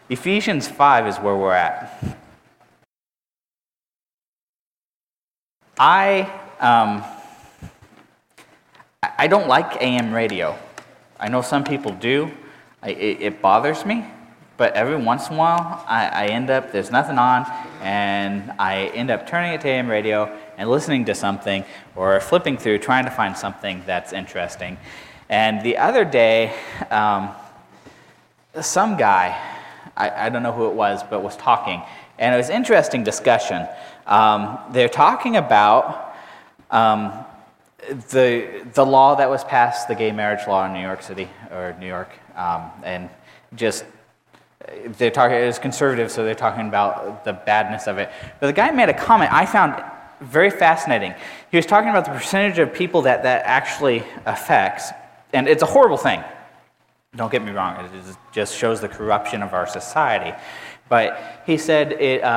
Ephesians 5 is where we're at. I don't like AM radio. I know some people do. It bothers me, but every once in a while, I end up, there's nothing on, and I end up turning it to AM radio and listening to something, or flipping through, trying to find something that's interesting. And the other day, some guy, I don't know who it was, but was talking, and it was interesting discussion. They're talking about the law that was passed, the gay marriage law in New York City, or New York, and just, they're talking, it was conservative, so they're talking about the badness of it. But the guy made a comment I found very fascinating. He was talking about the percentage of people that actually affects, and it's a horrible thing. Don't get me wrong, it just shows the corruption of our society. But he said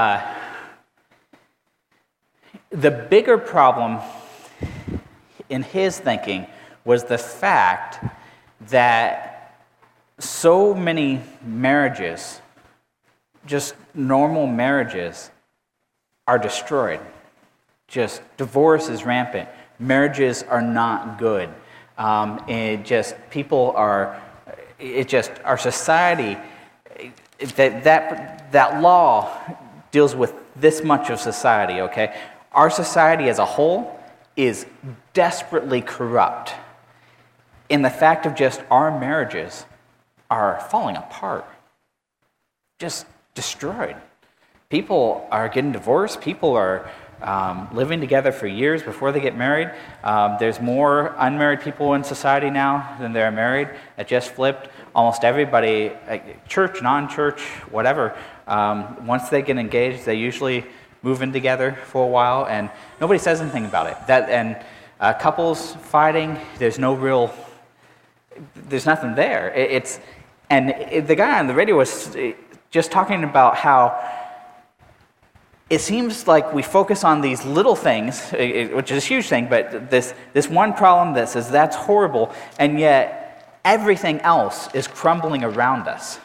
the bigger problem in his thinking was the fact that so many marriages, just normal marriages, are destroyed. Just divorce is rampant. Marriages are not good. Our society, that law deals with this much of society, okay? Our society as a whole is desperately corrupt. And the fact of just our marriages are falling apart, just destroyed. People are getting divorced. People are living together for years before they get married. There's more unmarried people in society now than there are married. It just flipped. Almost everybody, church, non-church, whatever, once they get engaged, they usually move in together for a while, and nobody says anything about it. Couples fighting, there's nothing there. The guy on the radio was just talking about how it seems like we focus on these little things, which is a huge thing, but this one problem that says that's horrible, and yet everything else is crumbling around us.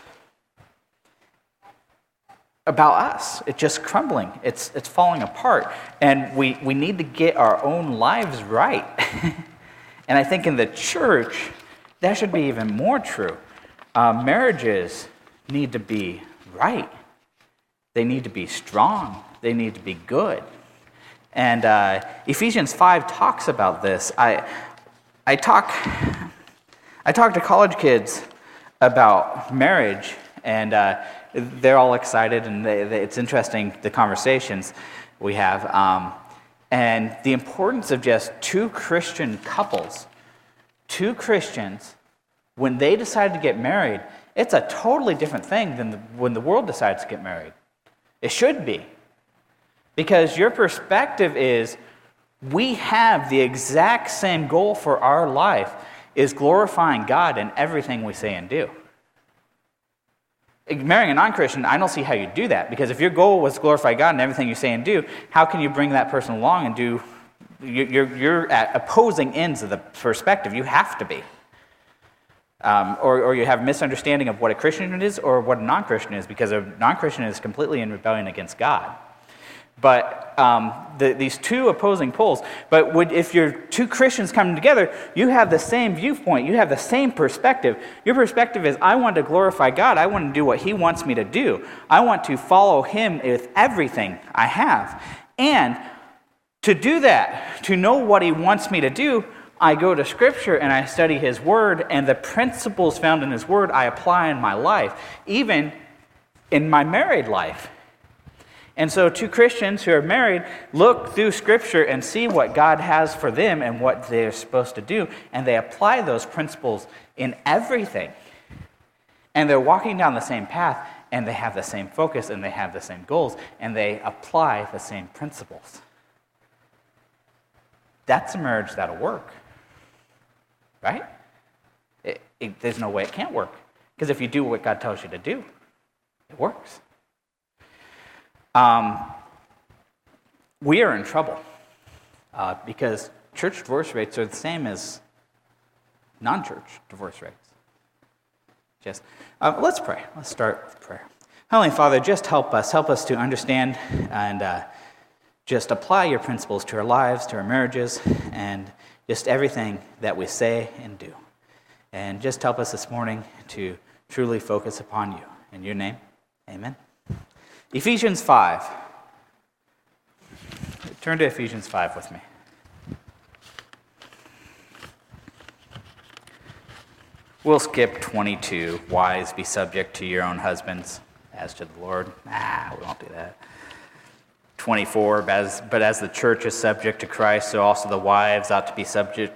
About us, it's just crumbling. It's falling apart, and we need to get our own lives right. And I think in the church, that should be even more true. Marriages need to be right. They need to be strong. They need to be good. And Ephesians 5 talks about this. I talk to college kids about marriage, and they're all excited, and it's interesting, the conversations we have. And the importance of just two Christian couples, two Christians, when they decide to get married, it's a totally different thing than when the world decides to get married. It should be. Because your perspective is, we have the exact same goal for our life, is glorifying God in everything we say and do. Marrying a non-Christian, I don't see how you do that, because if your goal was to glorify God in everything you say and do, how can you bring that person along and do, you're at opposing ends of the perspective. You have to be. Or you have a misunderstanding of what a Christian is or what a non-Christian is, because a non-Christian is completely in rebellion against God. But these two opposing poles. But if you're two Christians coming together, you have the same viewpoint. You have the same perspective. Your perspective is, I want to glorify God. I want to do what He wants me to do. I want to follow Him with everything I have. And to do that, to know what He wants me to do, I go to Scripture and I study His Word, and the principles found in His Word I apply in my life, even in my married life. And so two Christians who are married look through Scripture and see what God has for them and what they're supposed to do, and they apply those principles in everything. And they're walking down the same path, and they have the same focus, and they have the same goals, and they apply the same principles. That's a marriage that'll work. Right? There's no way it can't work. Because if you do what God tells you to do, it works. We are in trouble because church divorce rates are the same as non-church divorce rates. Let's pray. Let's start with prayer. Heavenly Father, just help us to understand and just apply your principles to our lives, to our marriages, and just everything that we say and do. And just help us this morning to truly focus upon you. In your name, amen. Ephesians 5. Turn to Ephesians 5 with me. We'll skip 22. Wives, be subject to your own husbands, as to the Lord. We won't do that. 24, but as the church is subject to Christ, so also the wives ought to be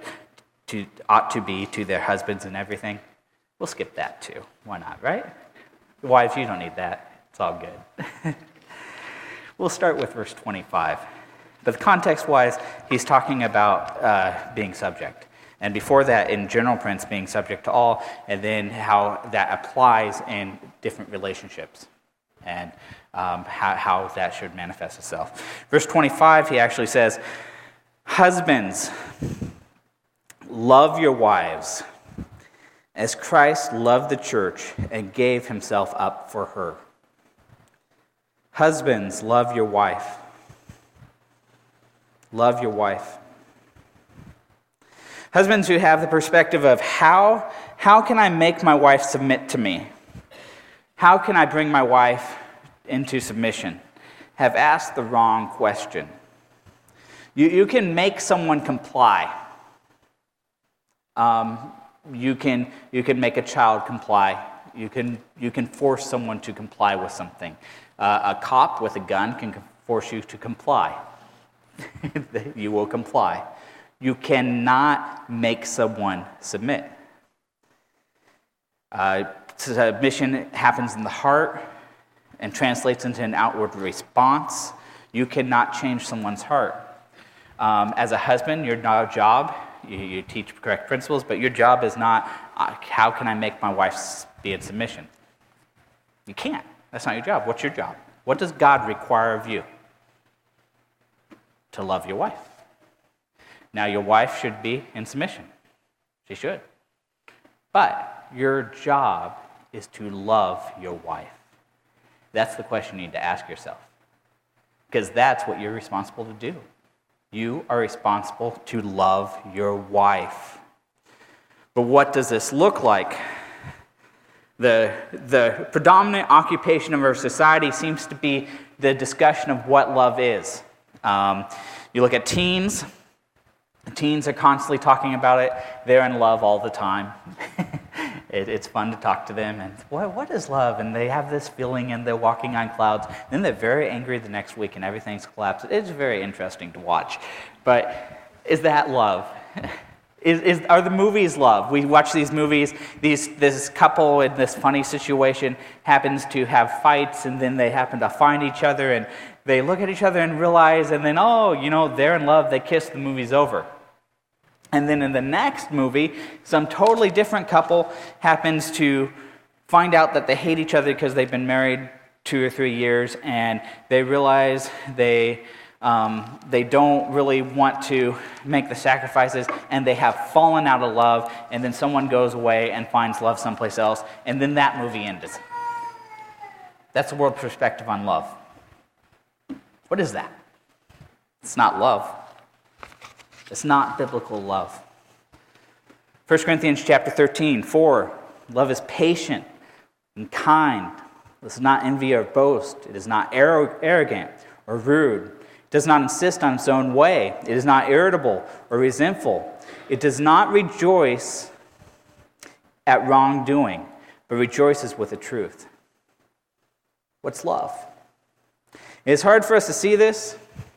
to their husbands in everything. We'll skip that too. Why not, right? Wives, you don't need that. It's all good. We'll start with verse 25. But context-wise, he's talking about being subject. And before that, in general prince, being subject to all, and then how that applies in different relationships, and how that should manifest itself. Verse 25, he actually says, "Husbands, love your wives, as Christ loved the church and gave himself up for her." Husbands, love your wife. Love your wife. Husbands who have the perspective of how can I make my wife submit to me? How can I bring my wife into submission? Have asked the wrong question. You can make someone comply. You can make a child comply. You can force someone to comply with something. A cop with a gun can force you to comply. You will comply. You cannot make someone submit. Submission happens in the heart and translates into an outward response. You cannot change someone's heart. As a husband, your job, you teach correct principles, but your job is not, how can I make my wife be in submission? You can't. That's not your job. What's your job? What does God require of you? To love your wife. Now, your wife should be in submission. She should. But your job is to love your wife. That's the question you need to ask yourself. Because that's what you're responsible to do. You are responsible to love your wife. But what does this look like? The predominant occupation of our society seems to be the discussion of what love is. You look at teens. Teens are constantly talking about it. They're in love all the time. It's fun to talk to them. And what is love? And they have this feeling and they're walking on clouds. Then they're very angry the next week and everything's collapsed. It's very interesting to watch. But is that love? Are the movies love? We watch these movies. This couple in this funny situation happens to have fights, and then they happen to find each other, and they look at each other and realize, and then, they're in love. They kiss. The movie's over. And then in the next movie, some totally different couple happens to find out that they hate each other because they've been married 2 or 3 years, and they realize they don't really want to make the sacrifices, and they have fallen out of love, and then someone goes away and finds love someplace else, and then that movie ends. That's the world perspective on love. What is that? It's not love. It's not biblical love. 1 Corinthians chapter 13:4, love is patient and kind. It does not envy or boast. It is not arrogant or rude. It does not insist on its own way. It is not irritable or resentful. It does not rejoice at wrongdoing, but rejoices with the truth. What's love? It's hard for us to see this.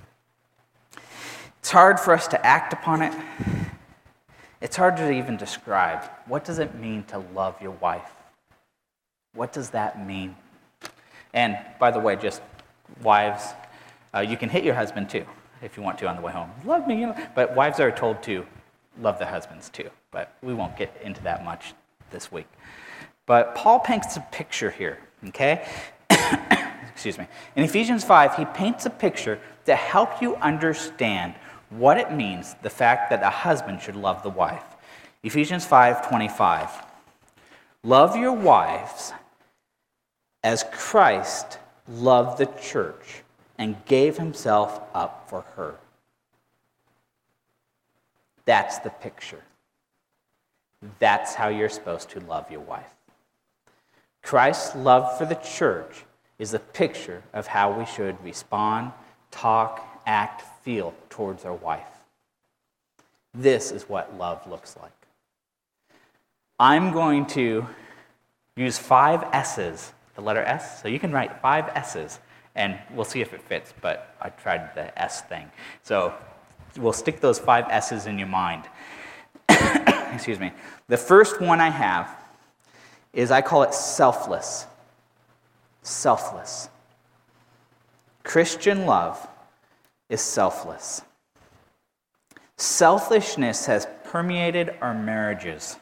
It's hard for us to act upon it. It's hard to even describe. What does it mean to love your wife? What does that mean? And by the way, just wives, you can hit your husband too, if you want to on the way home. Love me, But wives are told to love their husbands too. But we won't get into that much this week. But Paul paints a picture here, okay? Excuse me. In Ephesians 5, he paints a picture to help you understand what it means, the fact that a husband should love the wife. Ephesians 5:25. Love your wives as Christ loved the church and gave himself up for her. That's the picture. That's how you're supposed to love your wife. Christ's love for the church is a picture of how we should respond, talk, act, feel towards our wife. This is what love looks like. I'm going to use 5 S's, the letter S, so you can write 5 S's, and we'll see if it fits, but I tried the S thing. So we'll stick those 5 S's in your mind. Excuse me. The first one I have is, I call it selfless. Selfless. Christian love is selfless. Selfishness has permeated our marriages.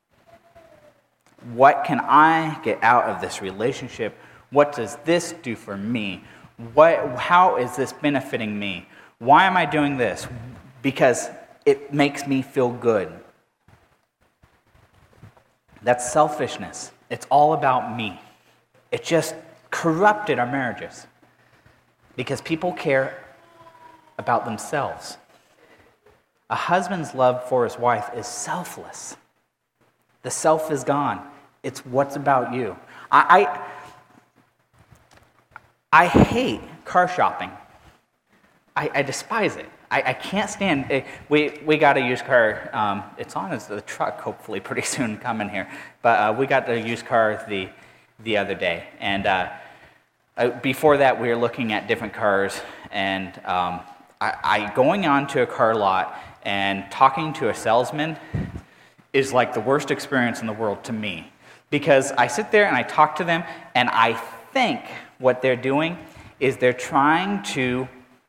What can I get out of this relationship? What does this do for me? How is this benefiting me? Why am I doing this? Because it makes me feel good. That's selfishness. It's all about me. It just corrupted our marriages because people care about themselves. A husband's love for his wife is selfless. The self is gone. It's what's about you. I hate car shopping. I despise it. I can't stand it. We got a used car. It's on the truck, hopefully, pretty soon coming here. But we got a used car the other day. And before that, we were looking at different cars. And going on to a car lot and talking to a salesman is like the worst experience in the world to me. Because I sit there and I talk to them, and I think what they're doing is they're trying to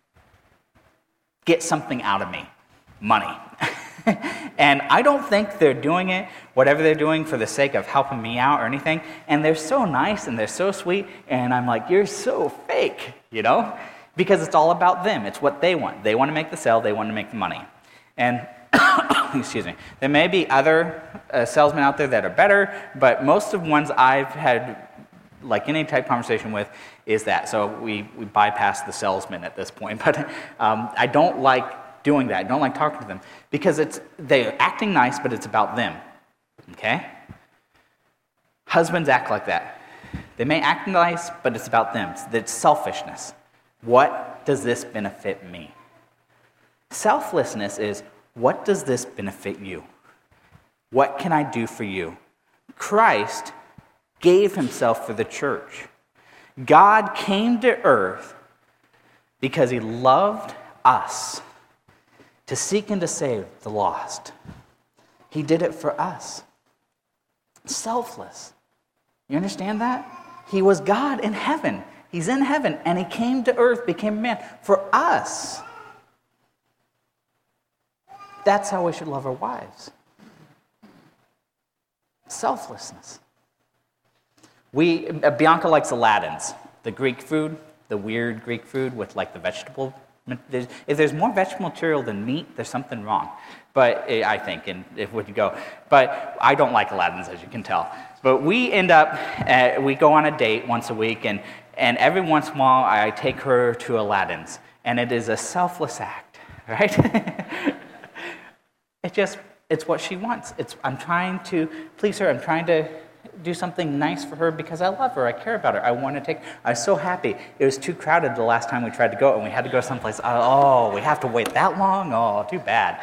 get something out of me, money. And I don't think they're doing it, whatever they're doing, for the sake of helping me out or anything. And they're so nice and they're so sweet, and I'm like, you're so fake, Because it's all about them. It's what they want. They want to make the sale. They want to make the money. And excuse me, there may be other salesmen out there that are better, but most of the ones I've had, like any type of conversation with, is that. So we bypass the salesman at this point. But I don't like doing that. I don't like talking to them because they're acting nice, but it's about them. Okay? Husbands act like that. They may act nice, but it's about them. It's selfishness. What does this benefit me? Selflessness is, what does this benefit you? What can I do for you? Christ gave himself for the church. God came to earth because he loved us, to seek and to save the lost. He did it for us. Selfless. You understand that? He was God in heaven. He's in heaven, and he came to earth, became a man for us. That's how we should love our wives. Selflessness. Bianca likes Aladdin's, the Greek food, the weird Greek food with like the vegetable. If there's more vegetable material than meat, there's something wrong. But I think, and if we could go. But I don't like Aladdin's, as you can tell. But we end up, we go on a date once a week, and every once in a while I take her to Aladdin's. And it is a selfless act, right? It's what she wants. I'm trying to please her. I'm trying to do something nice for her because I love her. I care about her. I want to take. I was so happy. It was too crowded the last time we tried to go, and we had to go someplace. Oh, we have to wait that long? Oh, too bad.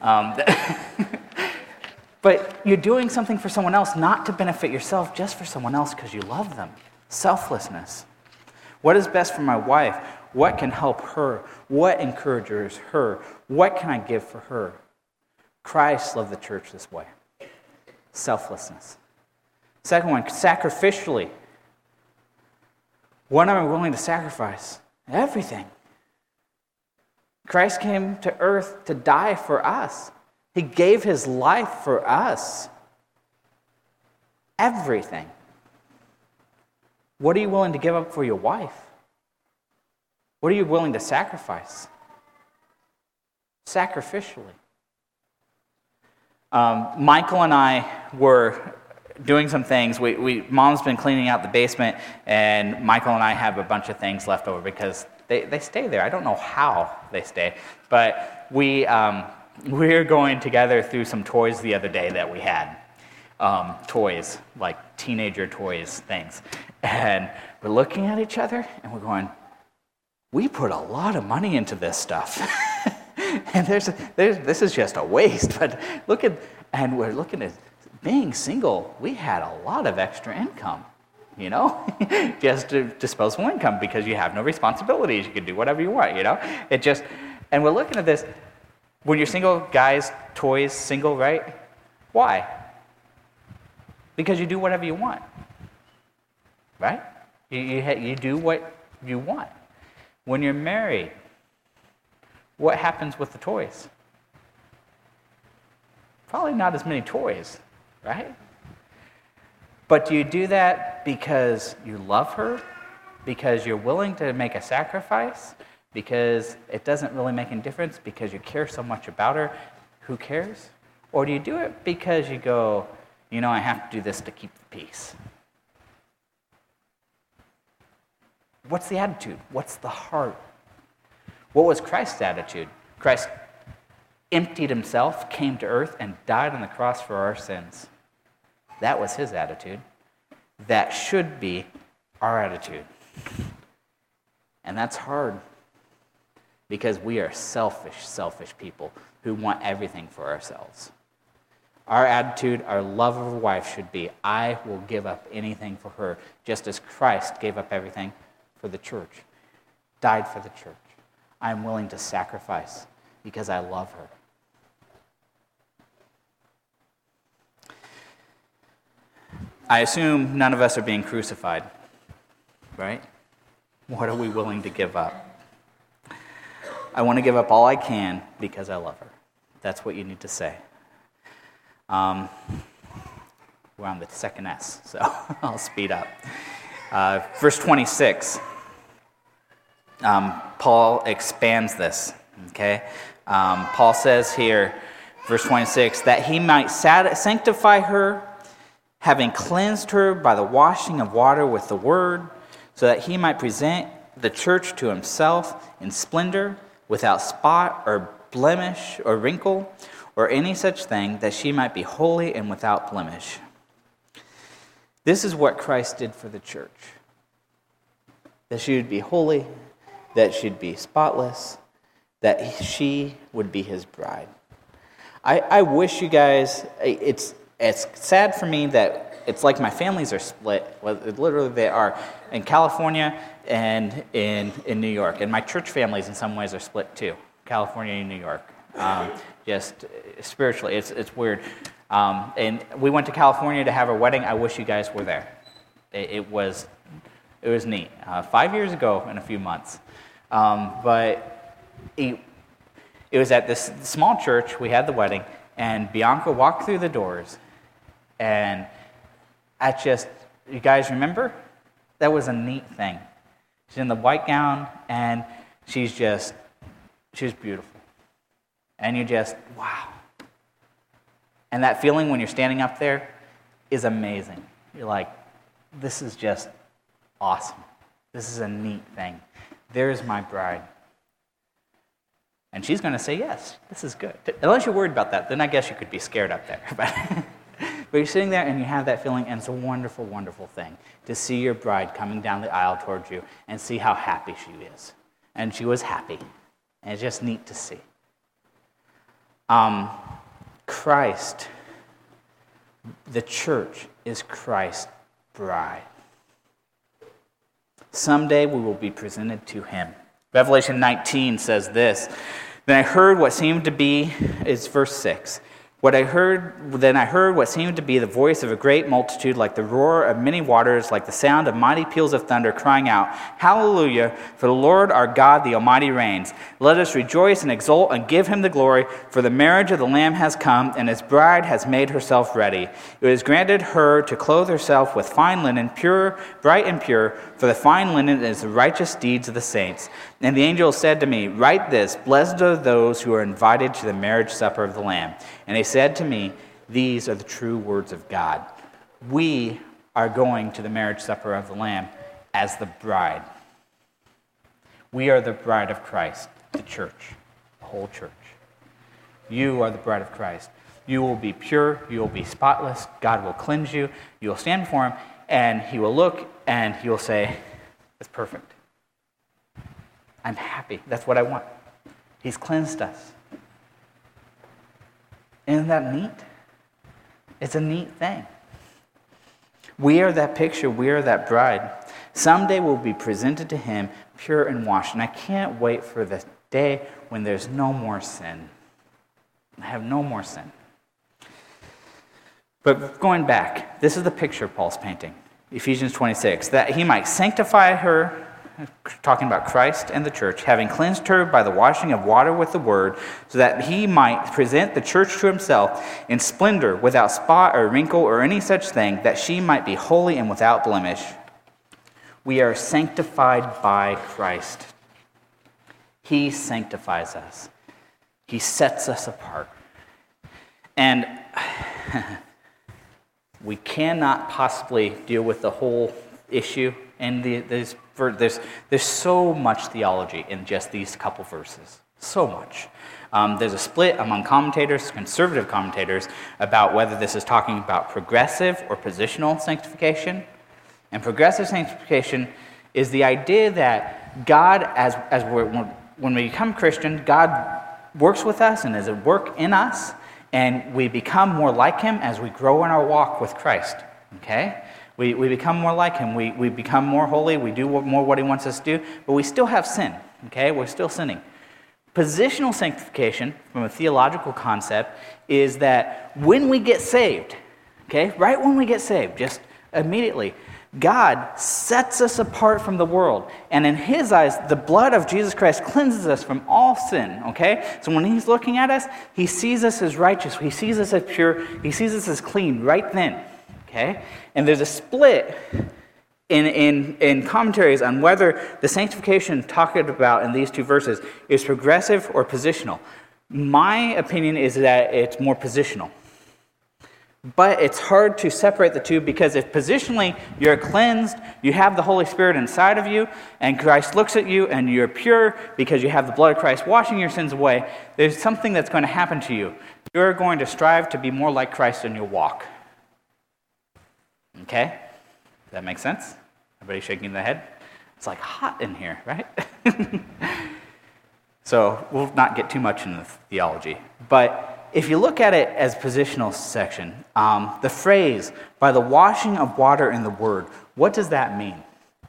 But you're doing something for someone else, not to benefit yourself, just for someone else because you love them. Selflessness. What is best for my wife? What can help her? What encourages her? What can I give for her? Christ loved the church this way. Selflessness. Second one, sacrificially. What am I willing to sacrifice? Everything. Christ came to earth to die for us. He gave his life for us. Everything. What are you willing to give up for your wife? What are you willing to sacrifice? Sacrificially. Michael and I were doing some things. Mom's been cleaning out the basement, and Michael and I have a bunch of things left over because they stay there. I don't know how they stay, but we're going together through some toys the other day that we had. Toys, like teenager toys things. And we're looking at each other, and we're going, we put a lot of money into this stuff. And this is just a waste. But and we're looking at being single, we had a lot of extra income, just disposable income because you have no responsibilities. You can do whatever you want, and we're looking at this. When you're single, guys, toys, single, right? Why? Because you do whatever you want, right? You do what you want. When you're married, what happens with the toys? Probably not as many toys, right? But do you do that because you love her? Because you're willing to make a sacrifice? Because it doesn't really make any difference? Because you care so much about her? Who cares? Or do you do it because you go, I have to do this to keep the peace? What's the attitude? What's the heart? What was Christ's attitude? Christ emptied himself, came to earth, and died on the cross for our sins. That was his attitude. That should be our attitude. And that's hard because we are selfish people who want everything for ourselves. Our attitude, our love of a wife should be, I will give up anything for her, just as Christ gave up everything for the church, died for the church. I'm willing to sacrifice because I love her. I assume none of us are being crucified, right? What are we willing to give up? I want to give up all I can because I love her. That's what you need to say. We're on the second S, so I'll speed up. Verse 26, Paul expands this, okay? Paul says here, verse 26, that he might sanctify her, having cleansed her by the washing of water with the word, so that he might present the church to himself in splendor, without spot or blemish or wrinkle or any such thing, that she might be holy and without blemish. This is what Christ did for the church. That she would be holy, that she'd be spotless, that she would be his bride. I wish you guys, it's sad for me that it's like my families are split. Well, literally they are in California and in New York. And my church families in some ways are split too, California and New York. Just spiritually, it's weird. And we went to California to have our wedding. I wish you guys were there. It was neat. 5 years ago in a few months. But it was at this small church. We had the wedding, and Bianca walked through the doors, and you guys remember? That was a neat thing. She's in the white gown, and she's beautiful. And you just, wow. And that feeling when you're standing up there is amazing. You're like, this is just awesome. This is a neat thing. There's my bride. And she's going to say yes. This is good. Unless you're worried about that, then I guess you could be scared up there. But you're sitting there and you have that feeling, and it's a wonderful, wonderful thing to see your bride coming down the aisle towards you and see how happy she is. And she was happy. And it's just neat to see. Christ, the church, is Christ's bride. Someday we will be presented to him. Revelation 19 says this, Then I heard what seemed to be, it's verse 6. Then I heard what seemed to be the voice of a great multitude, like the roar of many waters, like the sound of mighty peals of thunder, crying out, Hallelujah, for the Lord our God, the Almighty reigns. Let us rejoice and exult and give him the glory, for the marriage of the Lamb has come, and his bride has made herself ready. It was granted her to clothe herself with fine linen, pure, bright and pure, for the fine linen is the righteous deeds of the saints. And the angel said to me, Write this, Blessed are those who are invited to the marriage supper of the Lamb. And he said to me, These are the true words of God. we are going to the marriage supper of the Lamb as the bride. We are the bride of Christ, the church, the whole church. You are the bride of Christ. You will be pure, you will be spotless, God will cleanse you, you will stand before him, and he will look and he will say, it's perfect. I'm happy. That's what I want. He's cleansed us. Isn't that neat? It's a neat thing. We are that picture. We are that bride. Someday we'll be presented to him pure and washed. And I can't wait for the day when there's no more sin. I have no more sin. But going back, this is the picture Paul's painting. Ephesians 26, that he might sanctify her, talking about Christ and the church, having cleansed her by the washing of water with the word, so that he might present the church to himself in splendor, without spot or wrinkle or any such thing, that she might be holy and without blemish. We are sanctified by Christ. He sanctifies us. He sets us apart. And we cannot possibly deal with the whole issue. And there's so much theology in just these couple verses. So much. There's a split among commentators, conservative commentators, about whether this is talking about progressive or positional sanctification. And progressive sanctification is the idea that God, when we become Christian, God works with us and is at work in us, and we become more like him as we grow in our walk with Christ. Okay? We become more like him. We become more holy. We do more what he wants us to do, but we still have sin. Okay? We're still sinning. Positional sanctification, from a theological concept, is that when we get saved, okay, right when we get saved, just immediately, God sets us apart from the world. And in his eyes, the blood of Jesus Christ cleanses us from all sin, okay? So when he's looking at us, he sees us as righteous. He sees us as pure. He sees us as clean right then, okay? And there's a split in commentaries on whether the sanctification talked about in these two verses is progressive or positional. My opinion is that it's more positional. But it's hard to separate the two, because if positionally you're cleansed, you have the Holy Spirit inside of you, and Christ looks at you and you're pure because you have the blood of Christ washing your sins away, there's something that's going to happen to you. You're going to strive to be more like Christ in your walk. Okay? Does that make sense? Everybody shaking their head? It's like hot in here, right? So we'll not get too much into theology. But if you look at it as positional section, the phrase, by the washing of water in the word, what does that mean?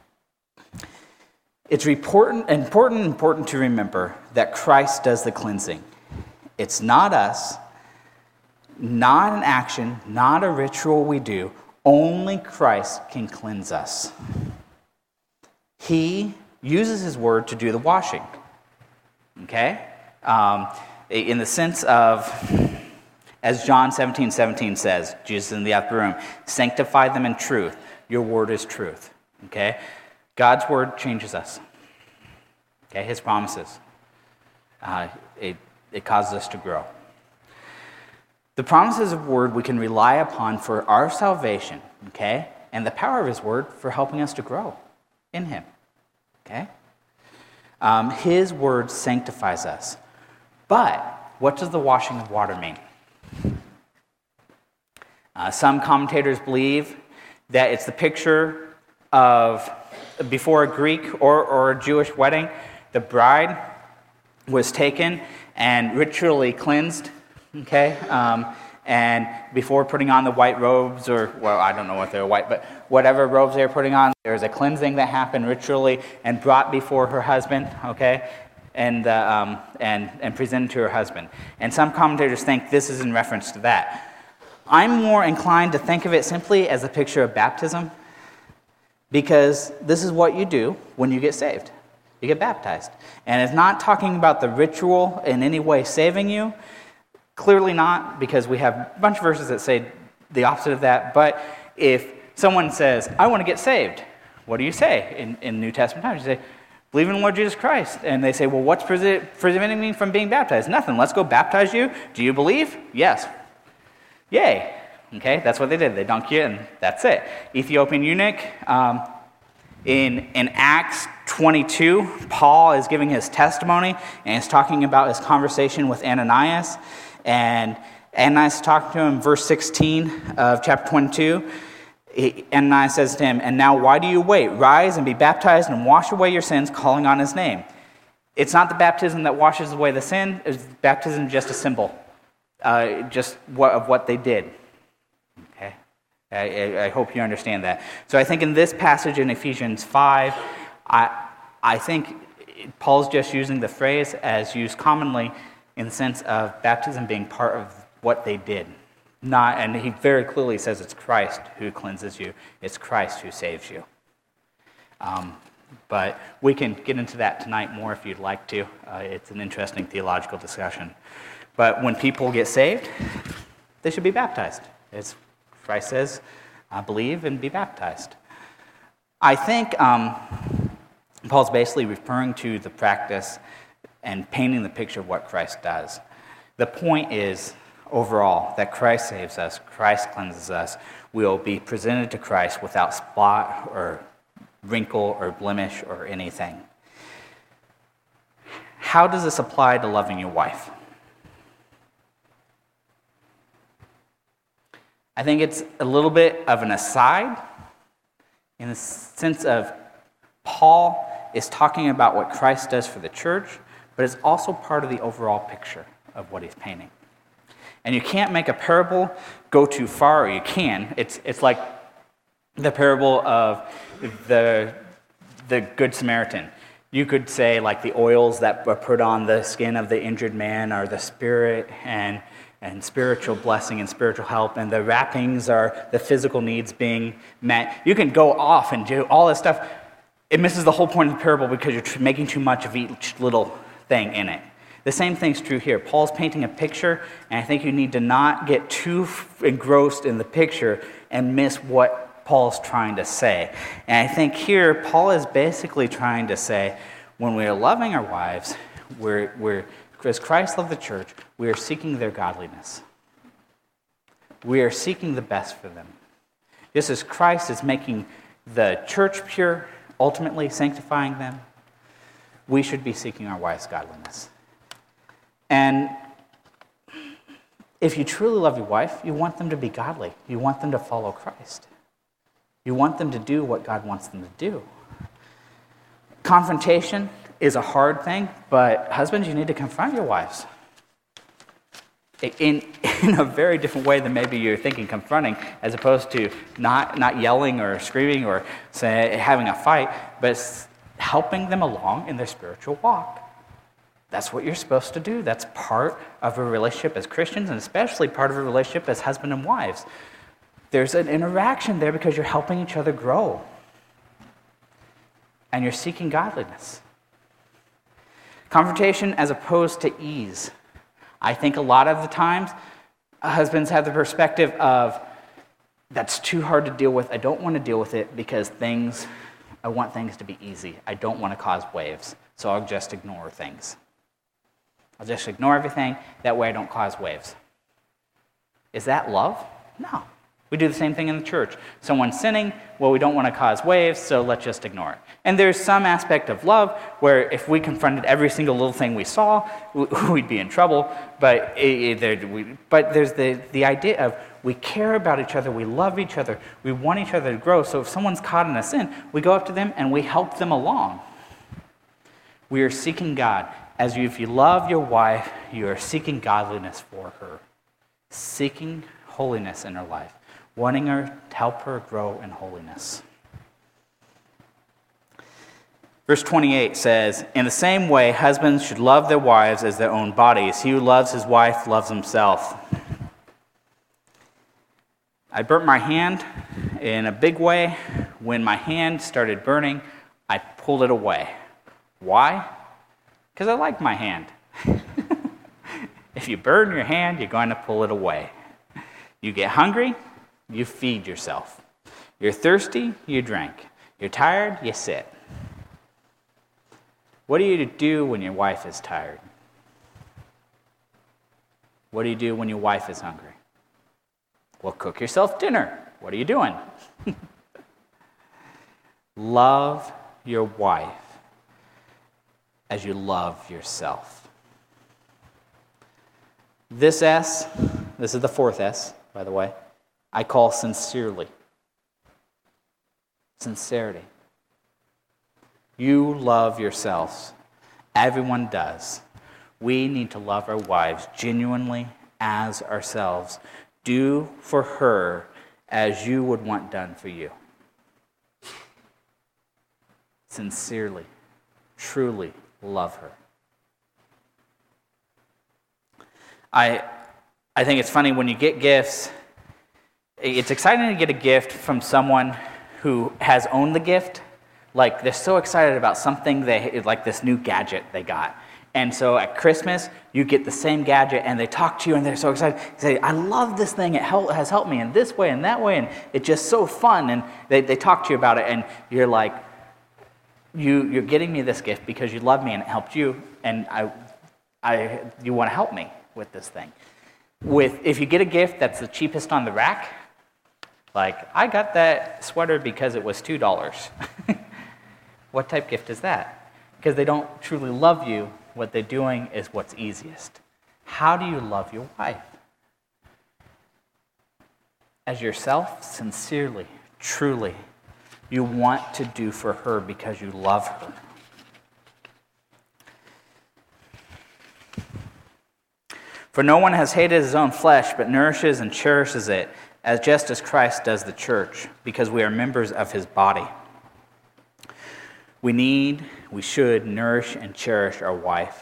It's important to remember that Christ does the cleansing. It's not us, not an action, not a ritual we do. Only Christ can cleanse us. He uses his word to do the washing. Okay? In the sense of, as John 17:17 says, Jesus in the upper room, sanctify them in truth. Your word is truth. Okay? God's word changes us. Okay? His promises. It causes us to grow. The promises of word we can rely upon for our salvation. Okay? And the power of his word for helping us to grow in him. Okay? His word sanctifies us. But what does the washing of water mean? Some commentators believe that it's the picture of before a Greek or a Jewish wedding, the bride was taken and ritually cleansed, okay? And before putting on the white robes, or, well, I don't know if they're white, but whatever robes they were putting on, there was a cleansing that happened ritually and brought before her husband, okay? And presented to her husband. And some commentators think this is in reference to that. I'm more inclined to think of it simply as a picture of baptism, because this is what you do when you get saved. You get baptized. And it's not talking about the ritual in any way saving you. Clearly not, because we have a bunch of verses that say the opposite of that. But if someone says, I want to get saved, what do you say in New Testament times? You say, believe in the Lord Jesus Christ. And they say, well, what's preventing me from being baptized? Nothing. Let's go baptize you. Do you believe? Yes. Yay. Okay, that's what they did. They dunk you, and that's it. Ethiopian eunuch. In Acts 22, Paul is giving his testimony, and he's talking about his conversation with Ananias. And Ananias is talking to him, verse 16 of chapter 22. Ananias says to him, "And now why do you wait? Rise and be baptized and wash away your sins, calling on his name." It's not the baptism that washes away the sin. Baptism is just a symbol, of what they did. Okay, I hope you understand that. So I think in this passage in Ephesians 5, I think Paul's just using the phrase as used commonly in the sense of baptism being part of what they did. And he very clearly says it's Christ who cleanses you. It's Christ who saves you. But we can get into that tonight more if you'd like to. It's an interesting theological discussion. But when people get saved, they should be baptized. As Christ says, believe and be baptized. I think Paul's basically referring to the practice and painting the picture of what Christ does. The point is, overall, that Christ saves us, Christ cleanses us. We will be presented to Christ without spot or wrinkle or blemish or anything. How does this apply to loving your wife? I think it's a little bit of an aside in the sense of Paul is talking about what Christ does for the church, but it's also part of the overall picture of what he's painting. And you can't make a parable go too far, or you can. It's like the parable of the Good Samaritan. You could say like the oils that were put on the skin of the injured man are the spirit and spiritual blessing and spiritual help, and the wrappings are the physical needs being met. You can go off and do all this stuff. It misses the whole point of the parable because you're making too much of each little thing in it. The same thing's true here. Paul's painting a picture, and I think you need to not get too engrossed in the picture and miss what Paul's trying to say. And I think here, Paul is basically trying to say, when we are loving our wives, as Christ loved the church, we are seeking their godliness. We are seeking the best for them. Just as Christ is making the church pure, ultimately sanctifying them, we should be seeking our wives' godliness. And if you truly love your wife, you want them to be godly. You want them to follow Christ. You want them to do what God wants them to do. Confrontation is a hard thing, but husbands, you need to confront your wives. In a very different way than maybe you're thinking confronting, as opposed to not yelling or screaming or having a fight, but helping them along in their spiritual walk. That's what you're supposed to do. That's part of a relationship as Christians, and especially part of a relationship as husband and wives. There's an interaction there because you're helping each other grow. And you're seeking godliness. Confrontation as opposed to ease. I think a lot of the times, husbands have the perspective of, that's too hard to deal with. I don't want to deal with it because I want things to be easy. I don't want to cause waves, so I'll just ignore things. I'll just ignore everything. That way I don't cause waves. Is that love? No. We do the same thing in the church. Someone's sinning, well, we don't want to cause waves, so let's just ignore it. And there's some aspect of love where if we confronted every single little thing we saw, we'd be in trouble. But there's the idea of we care about each other, we love each other, we want each other to grow. So if someone's caught in a sin, we go up to them and we help them along. We are seeking God. If you love your wife, you are seeking godliness for her, seeking holiness in her life, wanting her to help her grow in holiness. Verse 28 says, "In the same way, husbands should love their wives as their own bodies. He who loves his wife loves himself." I burnt my hand in a big way. When my hand started burning, I pulled it away. Why? Because I like my hand. If you burn your hand, you're going to pull it away. You get hungry, you feed yourself. You're thirsty, you drink. You're tired, you sit. What do you do when your wife is tired? What do you do when your wife is hungry? Well, cook yourself dinner. What are you doing? Love your wife as you love yourself. This S, this is the fourth S, by the way, I call sincerely. Sincerity. You love yourselves. Everyone does. We need to love our wives genuinely as ourselves. Do for her as you would want done for you. Sincerely, truly love her. I think it's funny when you get gifts, it's exciting to get a gift from someone who has owned the gift. Like, they're so excited about something, like this new gadget they got. And so at Christmas, you get the same gadget, and they talk to you, and they're so excited. They say, I love this thing. It has helped me in this way and that way, and it's just so fun. And they talk to you about it, and you're like, you're getting me this gift because you love me and it helped you, and you want to help me with this thing. If you get a gift that's the cheapest on the rack, like, I got that sweater because it was $2. What type gift is that? Because they don't truly love you. What they're doing is what's easiest. How do you love your wife? As yourself, sincerely, truly. You want to do for her because you love her. For no one has hated his own flesh, but nourishes and cherishes it, just as Christ does the church, because we are members of his body. We should nourish and cherish our wife.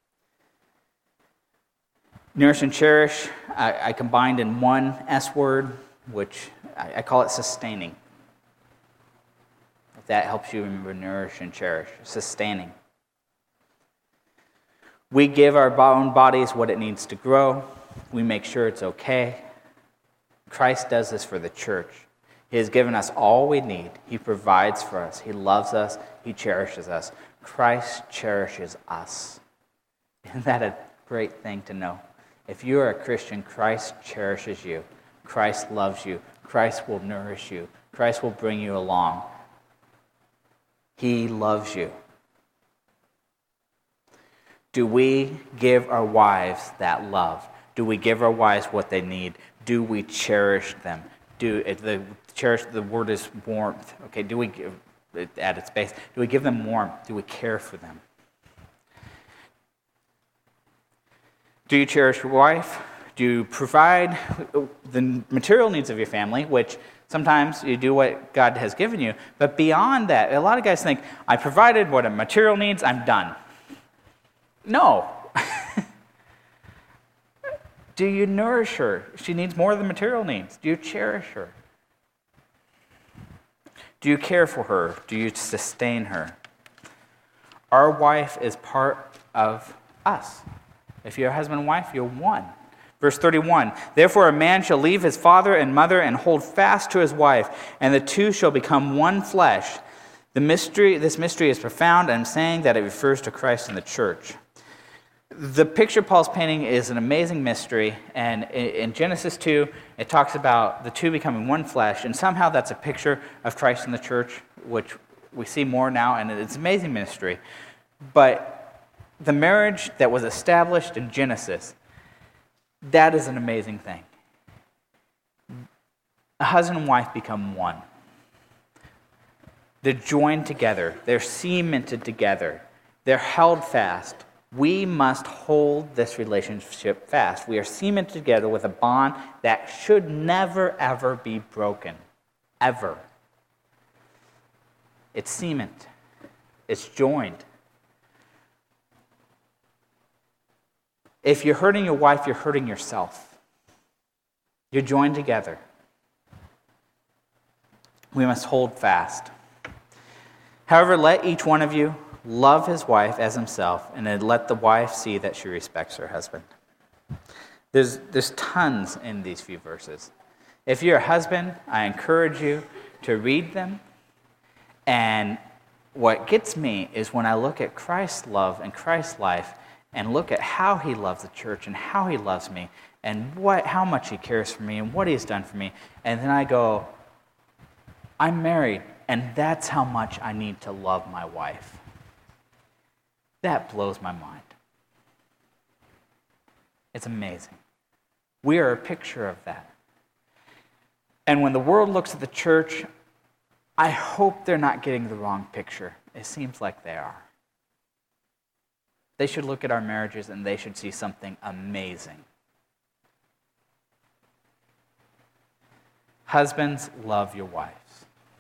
Nourish and cherish, I combined in one S word, which I call it sustaining. If that helps you remember nourish and cherish, sustaining. We give our own bodies what it needs to grow. We make sure it's okay. Christ does this for the church. He has given us all we need. He provides for us. He loves us. He cherishes us. Christ cherishes us. Isn't that a great thing to know? If you are a Christian, Christ cherishes you. Christ loves you. Christ will nourish you. Christ will bring you along. He loves you. Do we give our wives that love? Do we give our wives what they need? Do we cherish them? Cherish, the word is warmth. Okay, do we give it at its base? Do we give them warmth? Do we care for them? Do you cherish your wife? Do you provide the material needs of your family, which sometimes you do what God has given you, but beyond that, a lot of guys think, I provided what a material needs, I'm done. No. Do you nourish her? She needs more than material needs. Do you cherish her? Do you care for her? Do you sustain her? Our wife is part of us. If you're a husband and wife, you're one. Verse 31, therefore a man shall leave his father and mother and hold fast to his wife, and the two shall become one flesh. This mystery is profound, and I'm saying that it refers to Christ and the church. The picture Paul's painting is an amazing mystery, and in Genesis 2, it talks about the two becoming one flesh, and somehow that's a picture of Christ and the church, which we see more now, and it's an amazing mystery. But the marriage that was established in Genesis, that is an amazing thing. A husband and wife become one. They're joined together. They're cemented together. They're held fast. We must hold this relationship fast. We are cemented together with a bond that should never, ever be broken. Ever. It's cement. It's joined. If you're hurting your wife, you're hurting yourself. You're joined together. We must hold fast. However, let each one of you love his wife as himself, and then let the wife see that she respects her husband. There's tons in these few verses. If you're a husband, I encourage you to read them. And what gets me is when I look at Christ's love and Christ's life, and look at how he loves the church and how he loves me and how much he cares for me and what he's done for me. And then I go, I'm married, and that's how much I need to love my wife. That blows my mind. It's amazing. We are a picture of that. And when the world looks at the church, I hope they're not getting the wrong picture. It seems like they are. They should look at our marriages and they should see something amazing. Husbands, love your wives.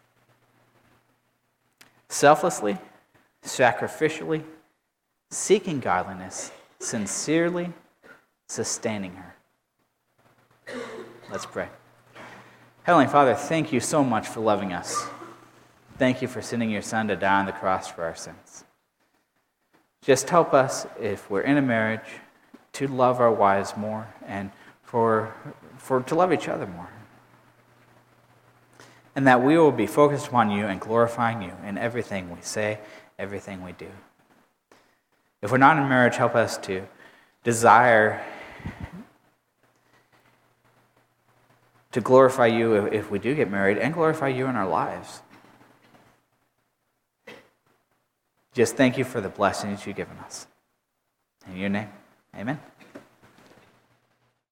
Selflessly, sacrificially, seeking godliness, sincerely, sustaining her. Let's pray. Heavenly Father, thank you so much for loving us. Thank you for sending your Son to die on the cross for our sins. Just help us, if we're in a marriage, to love our wives more and to love each other more. And that we will be focused upon you and glorifying you in everything we say, everything we do. If we're not in marriage, help us to desire to glorify you if we do get married and glorify you in our lives. Just thank you for the blessings you've given us. In your name, amen.